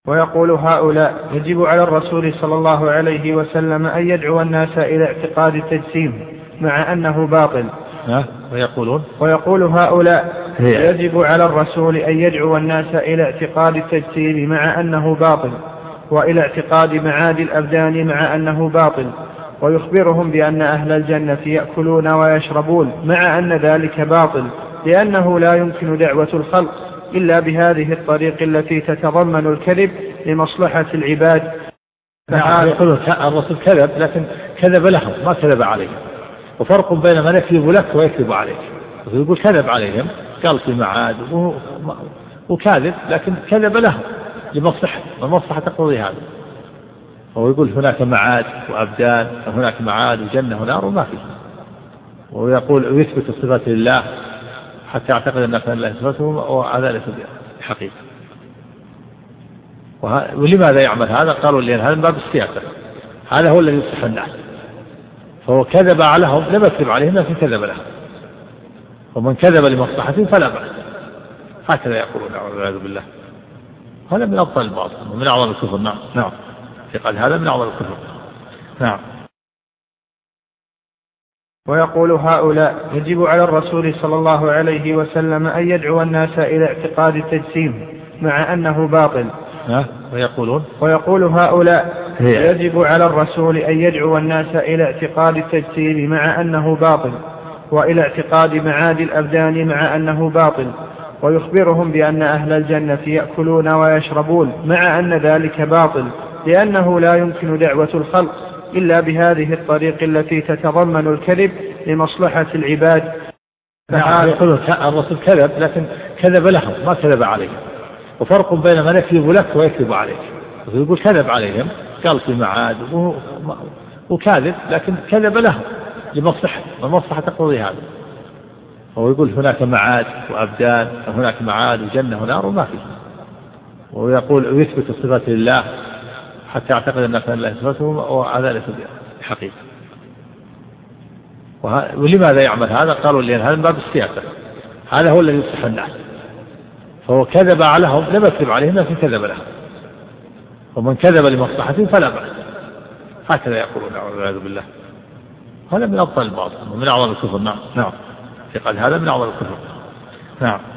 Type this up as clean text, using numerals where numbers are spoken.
ويقول هؤلاء يجب على الرسول صلى الله عليه وسلم أن يدعو الناس إلى اعتقاد التجسيم مع أنه باطل. ويقول هؤلاء يجب على الرسول أن يدعو الناس إلى اعتقاد التجسيم مع أنه باطل، وإلى اعتقاد معاد الأبدان مع أنه باطل، ويخبرهم بأن أهل الجنة يأكلون ويشربون مع أن ذلك باطل، لأنه لا يمكن دعوة الخلق إلا بهذه الطريق التي تتضمن الكذب لمصلحة العباد. يقولون الرسول كذب، لكن كذب لهم ما كذب عليهم، وفرق بين من يكذب لك ويكذب عليك. يقول كذب عليهم، قال في معاد وكاذب، لكن كذب لهم لمصلحة، والمصلحة تقضي هذا. هو يقول هناك معاد وأبدان، هناك معاد وجنة ونار وما فيه، ويقول ويثبت الصفات لله حتى يعتقد أن الله يثبته، وهذا ليس بحقيقة. ولماذا يعمل هذا؟ قالوا لأن هذا من باب السياسة، هذا هو الذي يصلح الناس، فهو كذب عليهم، لم يكذب عليهم لكن كذب لهم، ومن كذب لمصلحته فلا بأس. هكذا يقولون والعياذ بالله. هذا من أبطل الباطل ومن أعظم الكفر. نعم قال هذا من أعظم الكفر. نعم. ويقول هؤلاء يجب على الرسول صلى الله عليه وسلم أن يدعو الناس إلى اعتقاد التجسيم مع أنه باطل. ويقول هؤلاء يجب على الرسول أن يدعو الناس إلى اعتقاد التجسيم مع أنه باطل، وإلى اعتقاد معاد الأبدان مع أنه باطل، ويخبرهم بأن أهل الجنة يأكلون ويشربون مع أن ذلك باطل، لأنه لا يمكن دعوة الخلق إلا بهذه الطريق التي تتضمن الكذب لمصلحة العباد. يقولون الرسول كذب، لكن كذب لهم ما كذب عليهم، وفرق بين من يكذب لك ويكذب عليك. يقول كذب عليهم، قال في معاد وكاذب، لكن كذب لهم لمصلحة، والمصلحة تقضي هذا. هو يقول هناك معاد وأبدان، هناك معاد وجنة ونار وما فيه، ويقول ويثبت الصفات لله حتى يعتقد أن الله يثبته، وهذا ليس بحقيقة. ولماذا يعمل هذا؟ قالوا لأن هذا من باب السياسة، هذا هو الذي يصلح الناس، فهو كذب عليهم، لم يكذب عليهم لكن كذب لهم، ومن كذب لمصلحته فلا بأس. هكذا يقولون والعياذ بالله. هذا من أبطل الباطل ومن أعظم الكفر. نعم قال هذا من أعظم الكفر. نعم.